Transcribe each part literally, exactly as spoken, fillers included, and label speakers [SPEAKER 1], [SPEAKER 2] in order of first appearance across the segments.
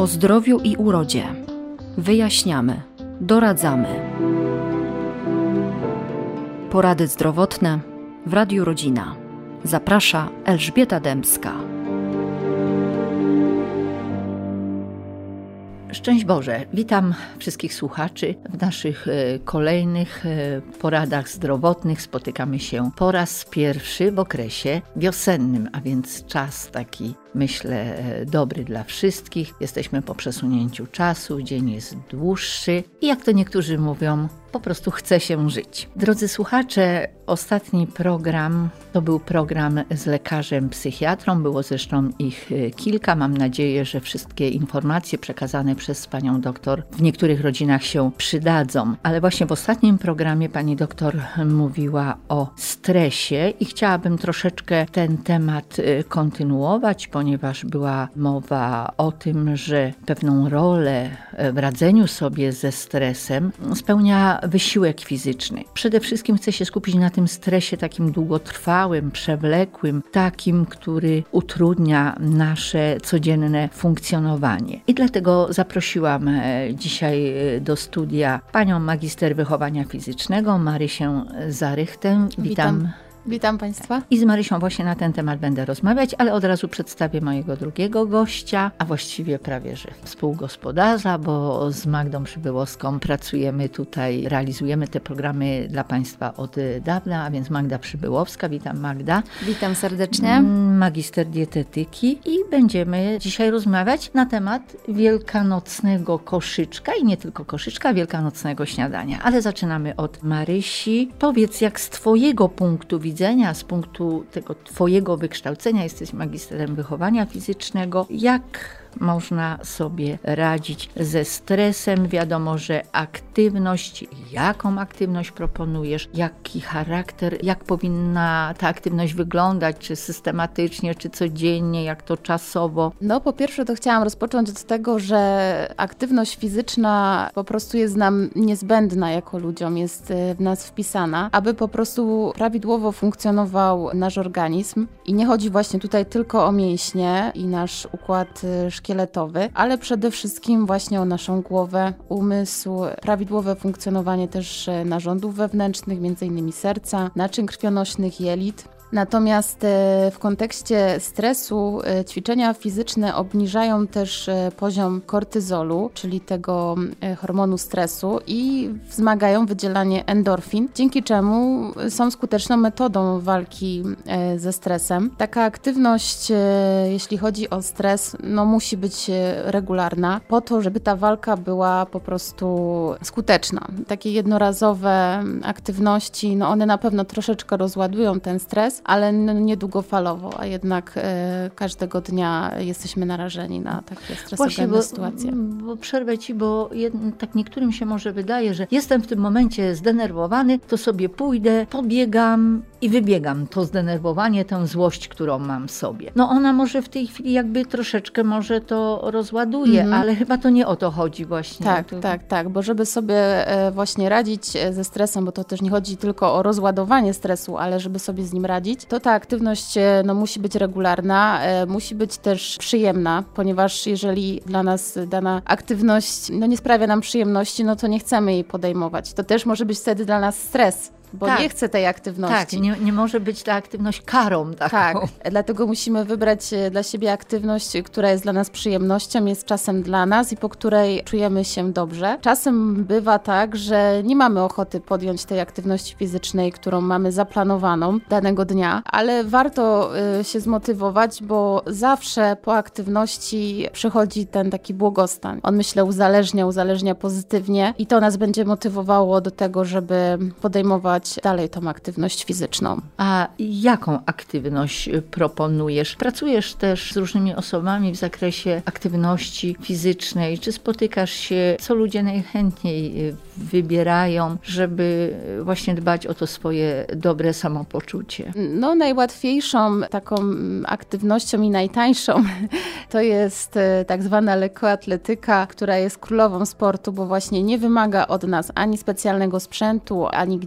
[SPEAKER 1] O zdrowiu i urodzie. Wyjaśniamy, doradzamy. Porady zdrowotne w Radiu Rodzina. Zaprasza Elżbieta Dębska.
[SPEAKER 2] Szczęść Boże, witam wszystkich słuchaczy w naszych kolejnych poradach zdrowotnych. Spotykamy się po raz pierwszy w okresie wiosennym, a więc czas taki, myślę, dobry dla wszystkich. Jesteśmy po przesunięciu czasu, dzień jest dłuższy i jak to niektórzy mówią, po prostu chce się żyć. Drodzy słuchacze, ostatni program to był program z lekarzem psychiatrą. Było zresztą ich kilka. Mam nadzieję, że wszystkie informacje przekazane przez panią doktor w niektórych rodzinach się przydadzą. Ale właśnie w ostatnim programie pani doktor mówiła o stresie i chciałabym troszeczkę ten temat kontynuować, ponieważ była mowa o tym, że pewną rolę w radzeniu sobie ze stresem spełnia wysiłek fizyczny. Przede wszystkim chcę się skupić na tym stresie takim długotrwałym, przewlekłym, takim, który utrudnia nasze codzienne funkcjonowanie. I dlatego zaprosiłam dzisiaj do studia panią magister wychowania fizycznego, Marysię Zarychtę. Witam.
[SPEAKER 3] Witam. Witam Państwa.
[SPEAKER 2] I z Marysią właśnie na ten temat będę rozmawiać, ale od razu przedstawię mojego drugiego gościa, a właściwie prawie że współgospodarza, bo z Magdą Przybyłowską pracujemy tutaj, realizujemy te programy dla Państwa od dawna, a więc Magda Przybyłowska. Witam Magda.
[SPEAKER 3] Witam serdecznie.
[SPEAKER 2] Magister dietetyki i będziemy dzisiaj rozmawiać na temat wielkanocnego koszyczka i nie tylko koszyczka, wielkanocnego śniadania. Ale zaczynamy od Marysi. Powiedz, jak z Twojego punktu widzenia, widzenia, z punktu tego Twojego wykształcenia, jesteś magisterem wychowania fizycznego, jak można sobie radzić ze stresem? Wiadomo, że aktywność, jaką aktywność proponujesz, jaki charakter, jak powinna ta aktywność wyglądać, czy systematycznie, czy codziennie, jak to czasowo?
[SPEAKER 3] No po pierwsze to chciałam rozpocząć od tego, że aktywność fizyczna po prostu jest nam niezbędna jako ludziom, jest w nas wpisana, aby po prostu prawidłowo funkcjonował nasz organizm i nie chodzi właśnie tutaj tylko o mięśnie i nasz układ szkieletowy, ale przede wszystkim właśnie o naszą głowę, umysł, prawidłowe funkcjonowanie też narządów wewnętrznych, między innymi serca, naczyń krwionośnych, jelit. Natomiast w kontekście stresu ćwiczenia fizyczne obniżają też poziom kortyzolu, czyli tego hormonu stresu i wzmagają wydzielanie endorfin, dzięki czemu są skuteczną metodą walki ze stresem. Taka aktywność, jeśli chodzi o stres, no musi być regularna po to, żeby ta walka była po prostu skuteczna. Takie jednorazowe aktywności, no one na pewno troszeczkę rozładują ten stres, ale niedługofalowo, a jednak e, każdego dnia jesteśmy narażeni na takie stresogenne sytuacje.
[SPEAKER 2] Bo przerwę Ci, bo jed, tak niektórym się może wydaje, że jestem w tym momencie zdenerwowany, to sobie pójdę, pobiegam i wybiegam to zdenerwowanie, tę złość, którą mam w sobie. No ona może w tej chwili jakby troszeczkę może to rozładuje, mm. ale chyba to nie o to chodzi właśnie.
[SPEAKER 3] Tak,
[SPEAKER 2] to...
[SPEAKER 3] tak, tak, bo żeby sobie właśnie radzić ze stresem, bo to też nie chodzi tylko o rozładowanie stresu, ale żeby sobie z nim radzić, to ta aktywność no, musi być regularna, e, musi być też przyjemna, ponieważ jeżeli dla nas dana aktywność no, nie sprawia nam przyjemności, no to nie chcemy jej podejmować. To też może być wtedy dla nas stres, bo tak, nie chcę tej aktywności.
[SPEAKER 2] Tak, nie, nie może być ta aktywność karą taką.
[SPEAKER 3] Tak, dlatego musimy wybrać dla siebie aktywność, która jest dla nas przyjemnością, jest czasem dla nas i po której czujemy się dobrze. Czasem bywa tak, że nie mamy ochoty podjąć tej aktywności fizycznej, którą mamy zaplanowaną danego dnia, ale warto y, się zmotywować, bo zawsze po aktywności przychodzi ten taki błogostan. On, myślę, uzależnia, uzależnia pozytywnie i to nas będzie motywowało do tego, żeby podejmować dalej tą aktywność fizyczną.
[SPEAKER 2] A jaką aktywność proponujesz? Pracujesz też z różnymi osobami w zakresie aktywności fizycznej. Czy spotykasz się, co ludzie najchętniej wybierają, żeby właśnie dbać o to swoje dobre samopoczucie?
[SPEAKER 3] No najłatwiejszą taką aktywnością i najtańszą to jest tak zwana lekkoatletyka, która jest królową sportu, bo właśnie nie wymaga od nas ani specjalnego sprzętu, ani gdzieś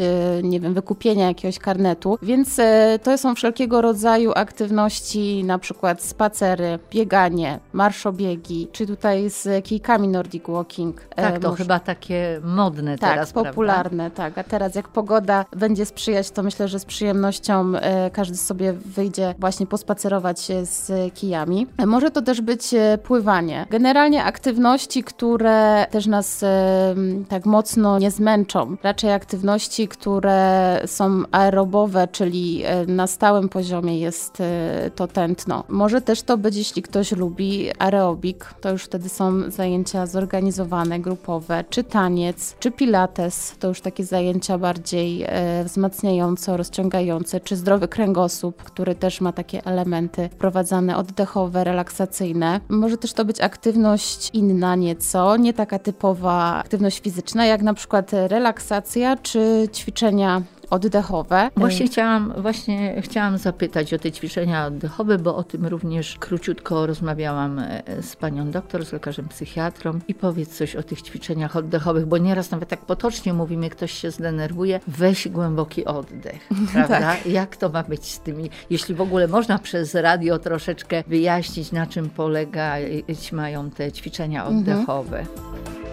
[SPEAKER 3] nie wiem, wykupienia jakiegoś karnetu, więc to są wszelkiego rodzaju aktywności, na przykład spacery, bieganie, marszobiegi, czy tutaj z kijkami Nordic Walking.
[SPEAKER 2] Tak, to
[SPEAKER 3] Może...
[SPEAKER 2] chyba takie modne
[SPEAKER 3] tak,
[SPEAKER 2] teraz,
[SPEAKER 3] popularne,
[SPEAKER 2] prawda?
[SPEAKER 3] tak. A teraz jak pogoda będzie sprzyjać, to myślę, że z przyjemnością każdy sobie wyjdzie właśnie pospacerować się z kijami. Może to też być pływanie. Generalnie aktywności, które też nas tak mocno nie zmęczą. Raczej aktywności, które są aerobowe, czyli na stałym poziomie jest to tętno. Może też to być, jeśli ktoś lubi aerobik, to już wtedy są zajęcia zorganizowane, grupowe, czy taniec, czy pilates, to już takie zajęcia bardziej wzmacniające, rozciągające, czy zdrowy kręgosłup, który też ma takie elementy wprowadzane oddechowe, relaksacyjne. Może też to być aktywność inna nieco, nie taka typowa aktywność fizyczna, jak na przykład relaksacja czy ćwiczenia oddechowe.
[SPEAKER 2] Właśnie chciałam, właśnie chciałam zapytać o te ćwiczenia oddechowe, bo o tym również króciutko rozmawiałam z panią doktor, z lekarzem psychiatrą i powiedz coś o tych ćwiczeniach oddechowych, bo nieraz nawet tak potocznie mówimy, ktoś się zdenerwuje, weź głęboki oddech, prawda? Tak. Jak to ma być z tymi, jeśli w ogóle można przez radio troszeczkę wyjaśnić, na czym polegać mają te ćwiczenia oddechowe. Mhm.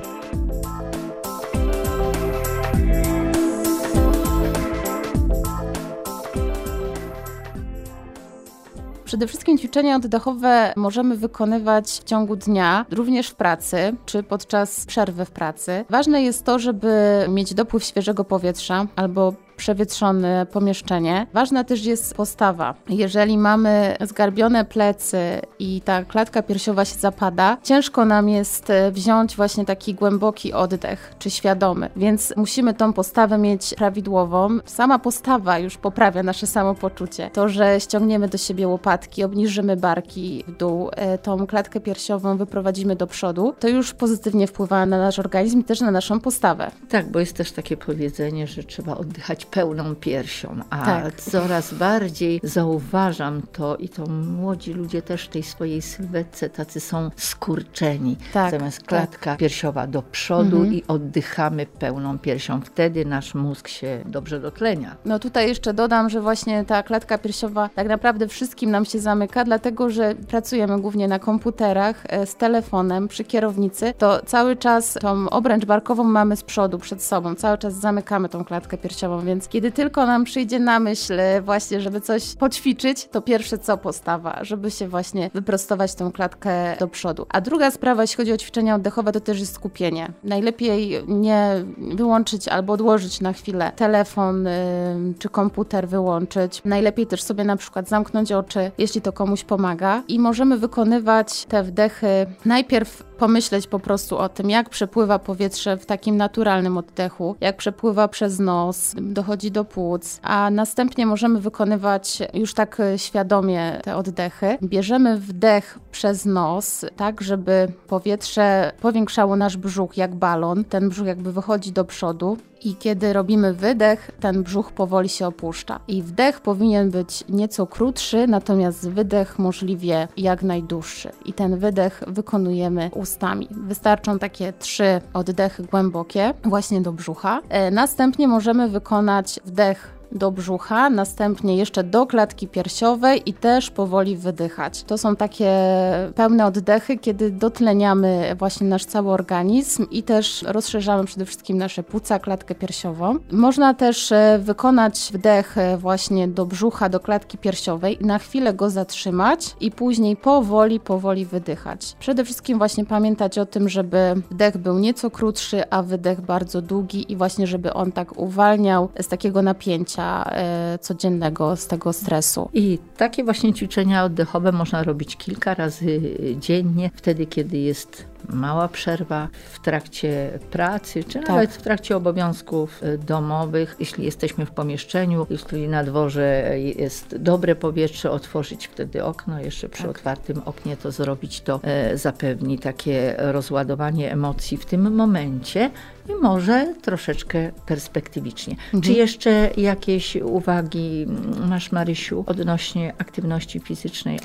[SPEAKER 3] Przede wszystkim ćwiczenia oddechowe możemy wykonywać w ciągu dnia, również w pracy, czy podczas przerwy w pracy. Ważne jest to, żeby mieć dopływ świeżego powietrza albo przewietrzone pomieszczenie. Ważna też jest postawa. Jeżeli mamy zgarbione plecy i ta klatka piersiowa się zapada, ciężko nam jest wziąć właśnie taki głęboki oddech, czy świadomy, więc musimy tą postawę mieć prawidłową. Sama postawa już poprawia nasze samopoczucie. To, że ściągniemy do siebie łopatki, obniżymy barki w dół, tą klatkę piersiową wyprowadzimy do przodu, to już pozytywnie wpływa na nasz organizm i też na naszą postawę.
[SPEAKER 2] Tak, bo jest też takie powiedzenie, że trzeba oddychać pełną piersią, a
[SPEAKER 3] tak.
[SPEAKER 2] coraz bardziej zauważam to i to młodzi ludzie też w tej swojej sylwetce tacy są skurczeni.
[SPEAKER 3] Tak,
[SPEAKER 2] Zamiast klatka tak. piersiowa do przodu mhm. i oddychamy pełną piersią. Wtedy nasz mózg się dobrze dotlenia.
[SPEAKER 3] No tutaj jeszcze dodam, że właśnie ta klatka piersiowa tak naprawdę wszystkim nam się zamyka, dlatego że pracujemy głównie na komputerach, z telefonem, przy kierownicy, to cały czas tą obręcz barkową mamy z przodu, przed sobą, cały czas zamykamy tą klatkę piersiową, więc kiedy tylko nam przyjdzie na myśl właśnie, żeby coś poćwiczyć, to pierwsze co postawa, żeby się właśnie wyprostować tą klatkę do przodu. A druga sprawa, jeśli chodzi o ćwiczenia oddechowe, to też jest skupienie. Najlepiej nie wyłączyć albo odłożyć na chwilę telefon yy, czy komputer wyłączyć. Najlepiej też sobie na przykład zamknąć oczy, jeśli to komuś pomaga i możemy wykonywać te wdechy najpierw pomyśleć po prostu o tym, jak przepływa powietrze w takim naturalnym oddechu, jak przepływa przez nos, dochodzi do płuc, a następnie możemy wykonywać już tak świadomie te oddechy. Bierzemy wdech przez nos, tak żeby powietrze powiększało nasz brzuch jak balon, ten brzuch jakby wychodzi do przodu. I kiedy robimy wydech, ten brzuch powoli się opuszcza. I wdech powinien być nieco krótszy, natomiast wydech możliwie jak najdłuższy. I ten wydech wykonujemy ustami. Wystarczą takie trzy oddechy głębokie właśnie do brzucha. Następnie możemy wykonać wdech do brzucha, następnie jeszcze do klatki piersiowej i też powoli wydychać. To są takie pełne oddechy, kiedy dotleniamy właśnie nasz cały organizm i też rozszerzamy przede wszystkim nasze płuca, klatkę piersiową. Można też wykonać wdech właśnie do brzucha, do klatki piersiowej i na chwilę go zatrzymać i później powoli, powoli wydychać. Przede wszystkim właśnie pamiętać o tym, żeby wdech był nieco krótszy, a wydech bardzo długi i właśnie żeby on tak uwalniał z takiego napięcia codziennego, z tego stresu.
[SPEAKER 2] I takie właśnie ćwiczenia oddechowe można robić kilka razy dziennie, wtedy kiedy jest mała przerwa w trakcie pracy, czy tak. nawet w trakcie obowiązków domowych. Jeśli jesteśmy w pomieszczeniu, jeśli na dworze jest dobre powietrze, otworzyć wtedy okno, jeszcze przy tak. otwartym oknie to zrobić, to e, zapewni takie rozładowanie emocji w tym momencie i może troszeczkę perspektywicznie. Mhm. Czy jeszcze jakieś uwagi masz, Marysiu, odnośnie aktywności fizycznej? A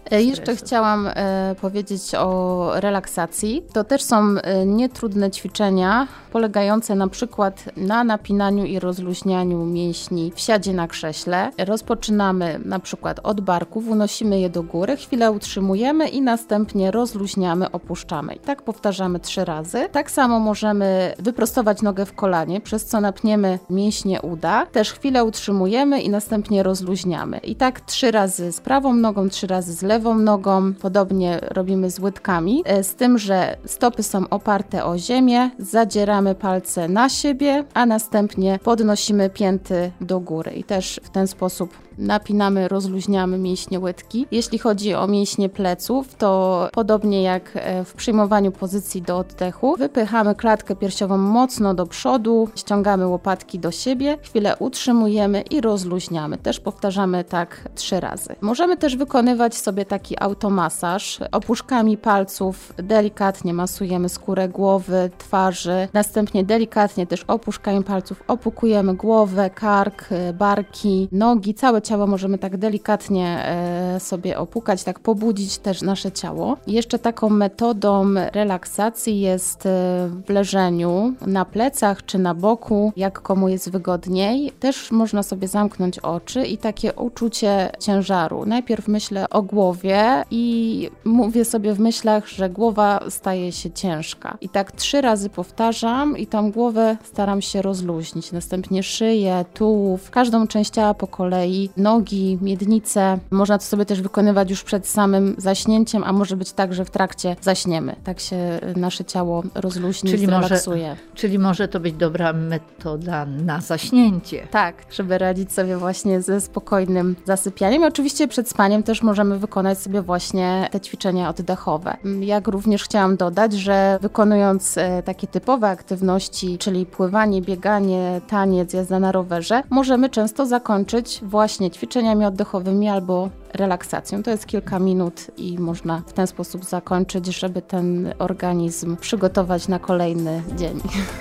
[SPEAKER 3] E, Jeszcze chciałam e, powiedzieć o relaksacji. To też są e, nietrudne ćwiczenia, polegające na przykład na napinaniu i rozluźnianiu mięśni w siadzie na krześle. Rozpoczynamy na przykład od barków, unosimy je do góry, chwilę utrzymujemy i następnie rozluźniamy, opuszczamy. I tak powtarzamy trzy razy. Tak samo możemy wyprostować nogę w kolanie, przez co napniemy mięśnie uda. Też chwilę utrzymujemy i następnie rozluźniamy. I tak trzy razy z prawą nogą, trzy razy z lewą nogą. Podobnie robimy z łydkami. Z tym, że stopy są oparte o ziemię, zadzieramy palce na siebie, a następnie podnosimy pięty do góry. I też w ten sposób napinamy, rozluźniamy mięśnie łydki. Jeśli chodzi o mięśnie pleców, to podobnie jak w przyjmowaniu pozycji do oddechu, wypychamy klatkę piersiową mocno do przodu, ściągamy łopatki do siebie, chwilę utrzymujemy i rozluźniamy. Też powtarzamy tak trzy razy. Możemy też wykonywać sobie taki automasaż. Opuszkami palców delikatnie masujemy skórę głowy, twarzy, następnie delikatnie też opuszkami palców opukujemy głowę, kark, barki, nogi, całe ciało możemy tak delikatnie e, sobie opukać, tak pobudzić też nasze ciało. I jeszcze taką metodą relaksacji jest e, w leżeniu na plecach czy na boku, jak komu jest wygodniej. Też można sobie zamknąć oczy i takie uczucie ciężaru. Najpierw myślę o głowie i mówię sobie w myślach, że głowa staje się ciężka. I tak trzy razy powtarzam i tą głowę staram się rozluźnić. Następnie szyję, tułów, każdą część ciała po kolei, nogi, miednice. Można to sobie też wykonywać już przed samym zaśnięciem, a może być tak, że w trakcie zaśniemy. Tak się nasze ciało rozluźni i zrelaksuje.
[SPEAKER 2] Może, czyli może to być dobra metoda na zaśnięcie.
[SPEAKER 3] Tak, żeby radzić sobie właśnie ze spokojnym zasypianiem. I oczywiście przed spaniem też możemy wykonać sobie właśnie te ćwiczenia oddechowe. Jak również chciałam dodać, że wykonując takie typowe aktywności, czyli pływanie, bieganie, taniec, jazda na rowerze, możemy często zakończyć właśnie ćwiczeniami oddechowymi albo relaksacją. To jest kilka minut i można w ten sposób zakończyć, żeby ten organizm przygotować na kolejny dzień.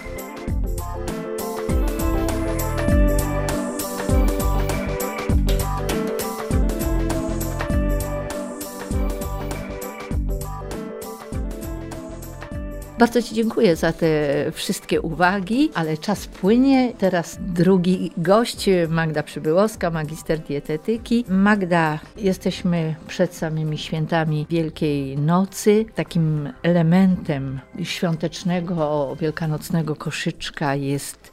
[SPEAKER 2] Bardzo Ci dziękuję za te wszystkie uwagi, ale czas płynie. Teraz drugi gość, Magda Przybyłowska, magister dietetyki. Magda, jesteśmy przed samymi świętami Wielkiej Nocy. Takim elementem świątecznego, wielkanocnego koszyczka jest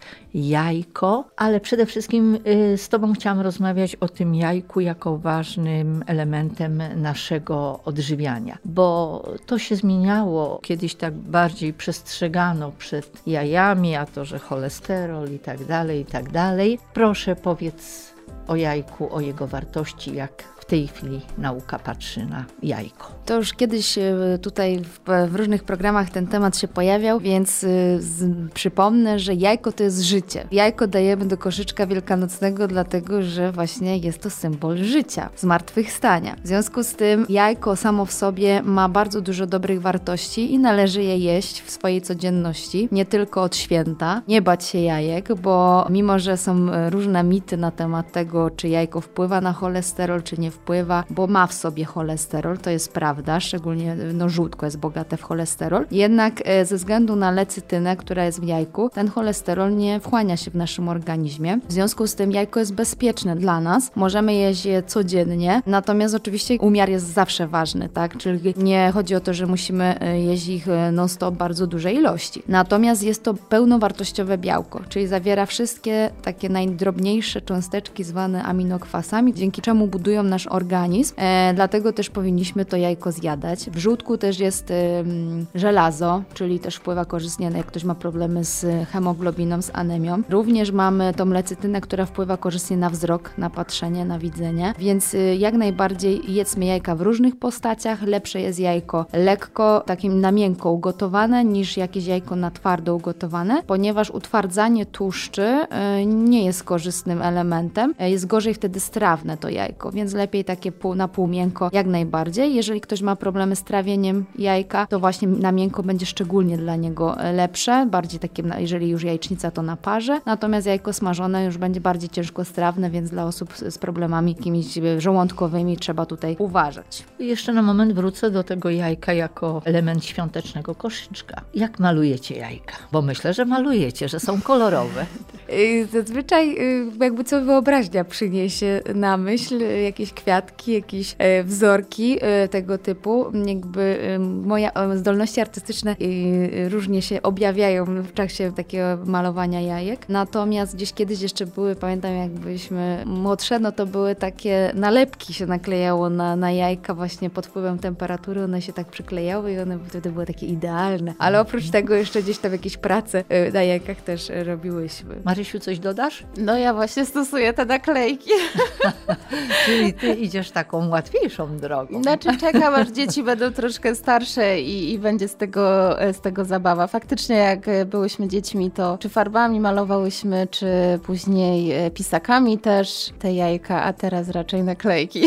[SPEAKER 2] jajko, ale przede wszystkim z Tobą chciałam rozmawiać o tym jajku jako ważnym elementem naszego odżywiania, bo to się zmieniało. Kiedyś tak bardziej przestrzegano przed jajami, a to, że cholesterol i tak dalej, i tak dalej. Proszę, powiedz o jajku, o jego wartości, jak w tej chwili nauka patrzy na jajko.
[SPEAKER 4] To już kiedyś tutaj w, w różnych programach ten temat się pojawiał, więc z, przypomnę, że jajko to jest życie. Jajko dajemy do koszyczka wielkanocnego, dlatego że właśnie jest to symbol życia, zmartwychwstania. W związku z tym jajko samo w sobie ma bardzo dużo dobrych wartości i należy je jeść w swojej codzienności, nie tylko od święta. Nie bać się jajek, bo mimo, że są różne mity na temat tego, czy jajko wpływa na cholesterol, czy nie wpływa, bo ma w sobie cholesterol, to jest prawda, szczególnie no, żółtko jest bogate w cholesterol. Jednak e, ze względu na lecytynę, która jest w jajku, ten cholesterol nie wchłania się w naszym organizmie. W związku z tym jajko jest bezpieczne dla nas. Możemy jeść je codziennie, natomiast oczywiście umiar jest zawsze ważny, tak? Czyli nie chodzi o to, że musimy jeść ich non-stop bardzo duże ilości. Natomiast jest to pełnowartościowe białko, czyli zawiera wszystkie takie najdrobniejsze cząsteczki zwane aminokwasami, dzięki czemu budują nasz organizm. E, dlatego też powinniśmy to jajko zjadać. W żółtku też jest e, żelazo, czyli też wpływa korzystnie, jak ktoś ma problemy z hemoglobiną, z anemią. Również mamy tą lecytynę, która wpływa korzystnie na wzrok, na patrzenie, na widzenie. Więc e, jak najbardziej jedzmy jajka w różnych postaciach. Lepsze jest jajko lekko, takim na miękko ugotowane, niż jakieś jajko na twardo ugotowane, ponieważ utwardzanie tłuszczy e, nie jest korzystnym elementem. E, jest gorzej wtedy strawne to jajko, więc lepiej bardziej takie pół na pół miękko, jak najbardziej. Jeżeli ktoś ma problemy z trawieniem jajka, to właśnie na miękko będzie szczególnie dla niego lepsze, bardziej takie, jeżeli już jajecznica, to na parze, natomiast jajko smażone już będzie bardziej ciężkostrawne, więc dla osób z problemami jakimiś żołądkowymi trzeba tutaj uważać.
[SPEAKER 2] I jeszcze na moment wrócę do tego jajka jako element świątecznego koszyczka. Jak malujecie jajka? Bo myślę, że malujecie, że są kolorowe.
[SPEAKER 4] Zazwyczaj jakby co wyobraźnia przyniesie na myśl, jakieś kwiatki, jakieś wzorki tego typu. Jakby moje zdolności artystyczne różnie się objawiają w czasie takiego malowania jajek. Natomiast gdzieś kiedyś jeszcze były, pamiętam jak byliśmy młodsze, no to były takie nalepki się naklejało na, na jajka właśnie pod wpływem temperatury, one się tak przyklejały i one wtedy były takie idealne. Ale oprócz tego jeszcze gdzieś tam jakieś prace na jajkach też robiłyśmy.
[SPEAKER 2] Marysiu, coś dodasz?
[SPEAKER 3] No ja właśnie stosuję te naklejki.
[SPEAKER 2] Czyli ty idziesz taką łatwiejszą drogą.
[SPEAKER 3] Znaczy czekam, aż dzieci będą troszkę starsze i, i będzie z tego, z tego zabawa. Faktycznie jak byłyśmy dziećmi, to czy farbami malowałyśmy, czy później pisakami też te jajka, a teraz raczej naklejki.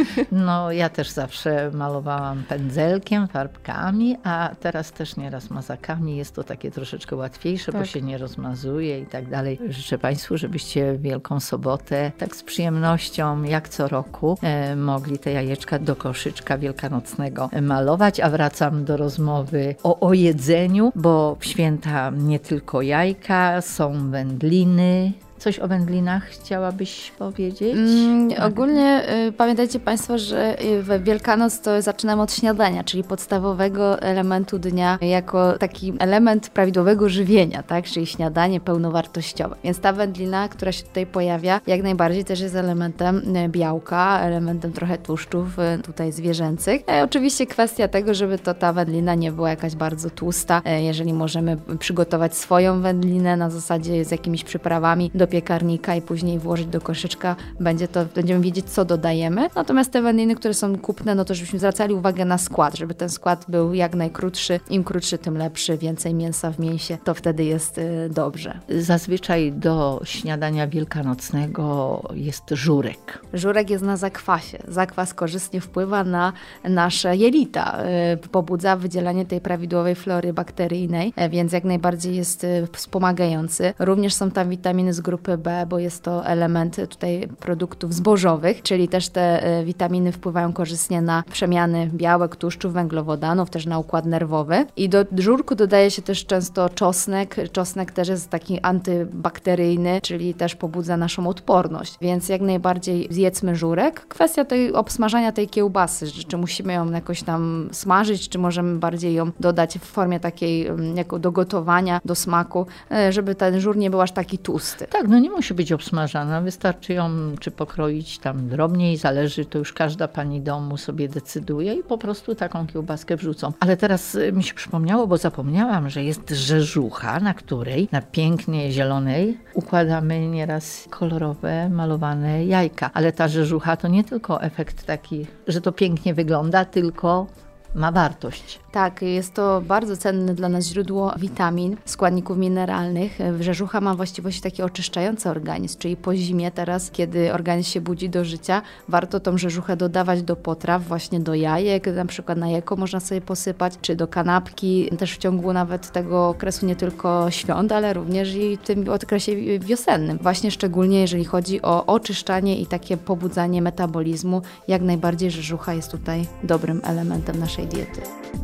[SPEAKER 2] No ja też zawsze malowałam pędzelkiem, farbkami, a teraz też nieraz mazakami. Jest to takie troszeczkę łatwiejsze, tak, bo się nie rozmazuje i tak dalej. Życzę Państwu, żebyście Wielką Sobotę tak z przyjemnością, jak co roku, e, mogli te jajeczka do koszyczka wielkanocnego malować, a wracam do rozmowy o, o jedzeniu, bo w święta nie tylko jajka, są wędliny. Coś o wędlinach chciałabyś powiedzieć?
[SPEAKER 4] Mm, ogólnie y, pamiętajcie Państwo, że w Wielkanoc to zaczynamy od śniadania, czyli podstawowego elementu dnia, jako taki element prawidłowego żywienia, tak? Czyli śniadanie pełnowartościowe. Więc ta wędlina, która się tutaj pojawia, jak najbardziej też jest elementem białka, elementem trochę tłuszczów y, tutaj zwierzęcych. E, oczywiście kwestia tego, żeby to ta wędlina nie była jakaś bardzo tłusta. E, jeżeli możemy przygotować swoją wędlinę na zasadzie z jakimiś przyprawami do piekarnika i później włożyć do koszyczka, będzie to, będziemy wiedzieć, co dodajemy. Natomiast te wędliny, które są kupne, no to żebyśmy zwracali uwagę na skład, żeby ten skład był jak najkrótszy. Im krótszy, tym lepszy. Więcej mięsa w mięsie, to wtedy jest y, dobrze.
[SPEAKER 2] Zazwyczaj do śniadania wielkanocnego jest żurek.
[SPEAKER 4] Żurek jest na zakwasie. Zakwas korzystnie wpływa na nasze jelita. Y, pobudza wydzielanie tej prawidłowej flory bakteryjnej, y, więc jak najbardziej jest y, wspomagający. Również są tam witaminy z grupy B, bo jest to element tutaj produktów zbożowych, czyli też te witaminy wpływają korzystnie na przemiany białek, tłuszczów, węglowodanów, też na układ nerwowy. I do żurku dodaje się też często czosnek. Czosnek też jest taki antybakteryjny, czyli też pobudza naszą odporność, więc jak najbardziej zjedzmy żurek. Kwestia tej obsmażania tej kiełbasy, czy musimy ją jakoś tam smażyć, czy możemy bardziej ją dodać w formie takiej jako do gotowania, do smaku, żeby ten żur nie był aż taki tłusty.
[SPEAKER 2] Tak, no nie musi być obsmażana, wystarczy ją czy pokroić tam drobniej, zależy, to już każda pani domu sobie decyduje i po prostu taką kiełbaskę wrzucą. Ale teraz mi się przypomniało, bo zapomniałam, że jest rzeżucha, na której na pięknie zielonej układamy nieraz kolorowe, malowane jajka. Ale ta rzeżucha to nie tylko efekt taki, że to pięknie wygląda, tylko ma wartość.
[SPEAKER 4] Tak, jest to bardzo cenne dla nas źródło witamin, składników mineralnych. Rzeżucha ma właściwości takie oczyszczające organizm, czyli po zimie teraz, kiedy organizm się budzi do życia, warto tą rzeżuchę dodawać do potraw, właśnie do jajek, na przykład na jajko można sobie posypać, czy do kanapki, też w ciągu nawet tego okresu nie tylko świąt, ale również i w tym okresie wiosennym. Właśnie szczególnie jeżeli chodzi o oczyszczanie i takie pobudzanie metabolizmu, jak najbardziej rzeżucha jest tutaj dobrym elementem naszej diety.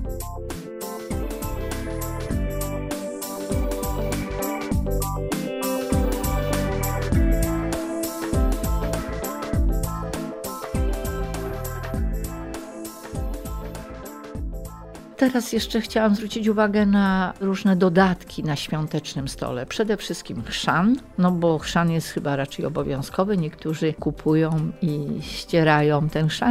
[SPEAKER 2] Teraz jeszcze chciałam zwrócić uwagę na różne dodatki na świątecznym stole. Przede wszystkim chrzan, no bo chrzan jest chyba raczej obowiązkowy. Niektórzy kupują i ścierają ten chrzan.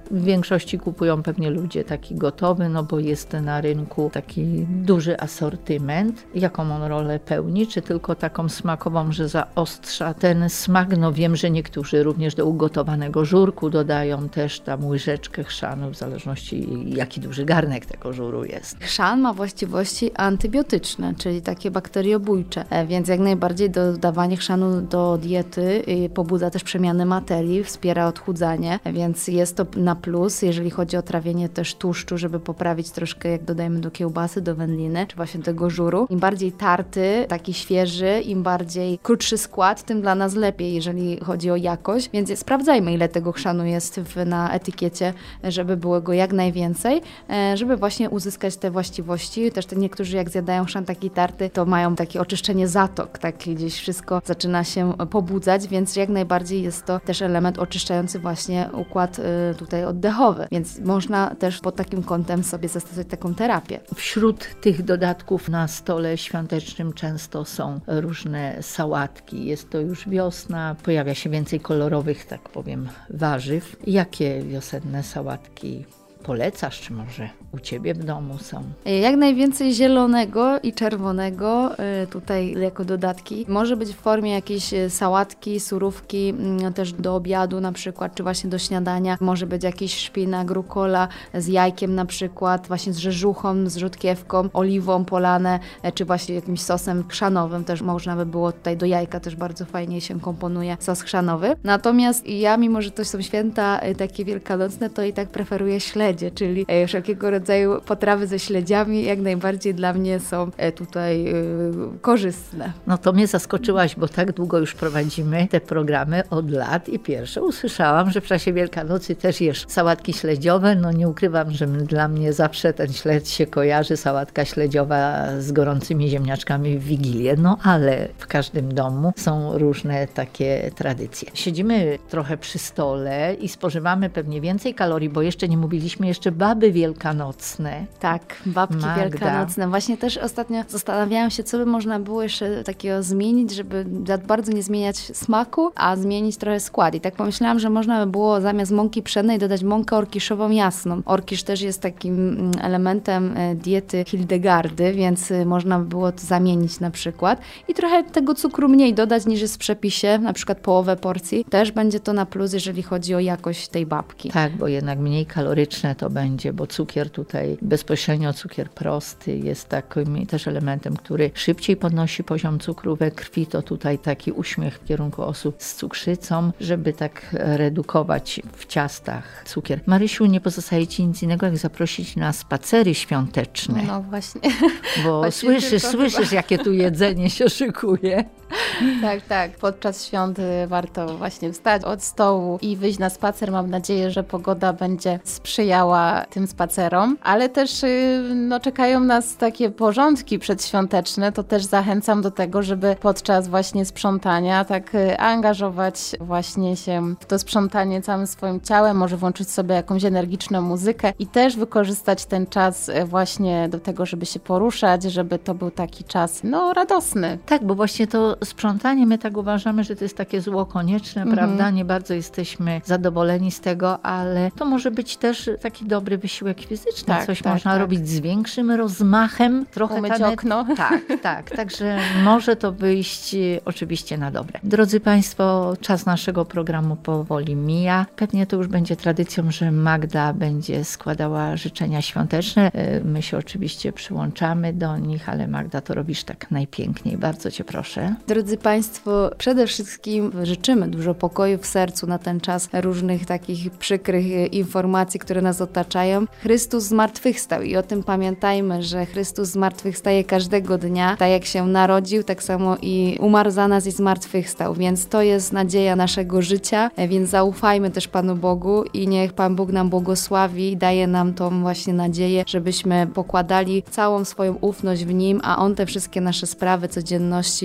[SPEAKER 2] W większości kupują pewnie ludzie taki gotowy, no bo jest na rynku taki duży asortyment. Jaką on rolę pełni? Czy tylko taką smakową, że zaostrza ten smak? No wiem, że niektórzy również do ugotowanego żurku dodają też tam łyżeczkę chrzanu, w zależności jaki duży garnek tego żuru jest.
[SPEAKER 4] Chrzan ma właściwości antybiotyczne, czyli takie bakteriobójcze, więc jak najbardziej dodawanie chrzanu do diety pobudza też przemianę materii, wspiera odchudzanie, więc jest to na plus, jeżeli chodzi o trawienie też tłuszczu, żeby poprawić troszkę, jak dodajemy do kiełbasy, do wędliny, czy właśnie tego żuru. Im bardziej tarty, taki świeży, im bardziej krótszy skład, tym dla nas lepiej, jeżeli chodzi o jakość, więc sprawdzajmy, ile tego chrzanu jest w, na etykiecie, żeby było go jak najwięcej, żeby właśnie uzyskać te właściwości. Też te niektórzy, jak zjadają chrzan taki tarty, to mają takie oczyszczenie zatok, tak gdzieś wszystko zaczyna się pobudzać, więc jak najbardziej jest to też element oczyszczający właśnie układ y, tutaj oddechowy, więc można też pod takim kątem sobie zastosować taką terapię.
[SPEAKER 2] Wśród tych dodatków na stole świątecznym często są różne sałatki. Jest to już wiosna, pojawia się więcej kolorowych, tak powiem, warzyw. Jakie wiosenne sałatki polecasz, czy może u Ciebie w domu są?
[SPEAKER 4] Jak najwięcej zielonego i czerwonego tutaj jako dodatki. Może być w formie jakiejś sałatki, surówki, też do obiadu na przykład, czy właśnie do śniadania. Może być jakiś szpinak, rukola z jajkiem na przykład, właśnie z rzeżuchą, z rzutkiewką, oliwą polane, czy właśnie jakimś sosem chrzanowym. Też można by było tutaj do jajka, też bardzo fajnie się komponuje sos chrzanowy. Natomiast ja, mimo że to są święta takie wielkanocne, to i tak preferuję śledzie, czyli wszelkiego rodzaju potrawy ze śledziami jak najbardziej dla mnie są tutaj yy, korzystne.
[SPEAKER 2] No to mnie zaskoczyłaś, bo tak długo już prowadzimy te programy od lat i pierwsze usłyszałam, że w czasie Wielkanocy też jesz sałatki śledziowe. No nie ukrywam, że dla mnie zawsze ten śledź się kojarzy, sałatka śledziowa z gorącymi ziemniaczkami w Wigilię, no ale w każdym domu są różne takie tradycje. Siedzimy trochę przy stole i spożywamy pewnie więcej kalorii, bo jeszcze nie mówiliśmy, jeszcze baby wielkanocne.
[SPEAKER 4] Tak, babki
[SPEAKER 2] Magda.
[SPEAKER 4] wielkanocne. Właśnie też ostatnio zastanawiałam się, co by można było jeszcze takiego zmienić, żeby za bardzo nie zmieniać smaku, a zmienić trochę skład. I tak pomyślałam, że można by było zamiast mąki pszennej dodać mąkę orkiszową jasną. Orkisz też jest takim elementem diety Hildegardy, więc można by było to zamienić na przykład. I trochę tego cukru mniej dodać niż jest w przepisie, na przykład połowę porcji. Też będzie to na plus, jeżeli chodzi o jakość tej babki.
[SPEAKER 2] Tak, bo jednak mniej kaloryczne to będzie, bo cukier tutaj bezpośrednio, cukier prosty jest takim też elementem, który szybciej podnosi poziom cukru we krwi. To tutaj taki uśmiech w kierunku osób z cukrzycą, żeby tak redukować w ciastach cukier. Marysiu, nie pozostaje Ci nic innego, jak zaprosić na spacery świąteczne.
[SPEAKER 3] No właśnie.
[SPEAKER 2] Bo
[SPEAKER 3] właśnie
[SPEAKER 2] słyszysz, słyszysz, chyba. Jakie tu jedzenie się szykuje.
[SPEAKER 3] Tak, tak. Podczas świąt warto właśnie wstać od stołu i wyjść na spacer. Mam nadzieję, że pogoda będzie sprzyjała tym spacerom, ale też no, czekają nas takie porządki przedświąteczne. To też zachęcam do tego, żeby podczas właśnie sprzątania tak angażować właśnie się w to sprzątanie całym swoim ciałem, może włączyć sobie jakąś energiczną muzykę i też wykorzystać ten czas właśnie do tego, żeby się poruszać, żeby to był taki czas no radosny.
[SPEAKER 2] Tak, bo właśnie to sprzątanie, my tak uważamy, że to jest takie zło konieczne, mhm. prawda? Nie bardzo jesteśmy zadowoleni z tego, ale to może być też taki dobry wysiłek fizyczny.
[SPEAKER 3] Tak,
[SPEAKER 2] Coś
[SPEAKER 3] tak,
[SPEAKER 2] można
[SPEAKER 3] tak.
[SPEAKER 2] robić z większym rozmachem. Trochę
[SPEAKER 3] umyć
[SPEAKER 2] tanet...
[SPEAKER 3] okno.
[SPEAKER 2] Tak, tak. Także może to wyjść oczywiście na dobre. Drodzy Państwo, czas naszego programu powoli mija. Pewnie to już będzie tradycją, że Magda będzie składała życzenia świąteczne. My się oczywiście przyłączamy do nich, ale Magda, to robisz tak najpiękniej. Bardzo Cię proszę.
[SPEAKER 4] Drodzy Państwo, przede wszystkim życzymy dużo pokoju w sercu na ten czas, różnych takich przykrych informacji, które nas otaczają. Chrystus zmartwychwstał i o tym pamiętajmy, że Chrystus zmartwychwstaje każdego dnia, tak jak się narodził, tak samo i umarł za nas i zmartwychwstał, więc to jest nadzieja naszego życia, więc zaufajmy też Panu Bogu i niech Pan Bóg nam błogosławi i daje nam tą właśnie nadzieję, żebyśmy pokładali całą swoją ufność w Nim, a On te wszystkie nasze sprawy codzienności będzie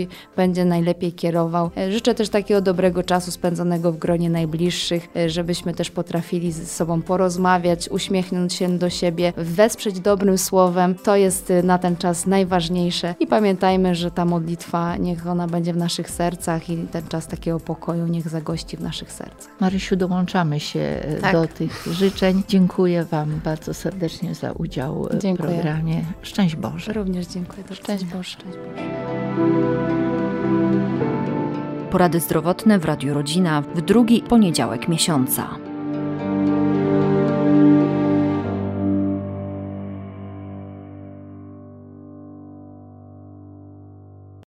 [SPEAKER 4] będzie najlepiej kierował. Życzę też takiego dobrego czasu spędzonego w gronie najbliższych, żebyśmy też potrafili ze sobą porozmawiać, uśmiechnąć się do siebie, wesprzeć dobrym słowem. To jest na ten czas najważniejsze i pamiętajmy, że ta modlitwa niech ona będzie w naszych sercach i ten czas takiego pokoju niech zagości w naszych sercach.
[SPEAKER 2] Marysiu, dołączamy się
[SPEAKER 4] Tak.
[SPEAKER 2] do tych życzeń. Dziękuję Wam bardzo serdecznie za udział
[SPEAKER 3] Dziękuję.
[SPEAKER 2] w programie. Szczęść Boże.
[SPEAKER 4] Również dziękuję. Do
[SPEAKER 3] Szczęść
[SPEAKER 4] widzenia.
[SPEAKER 3] Boże.
[SPEAKER 4] Szczęść Boże.
[SPEAKER 1] Porady zdrowotne w Radiu Rodzina w drugi poniedziałek miesiąca.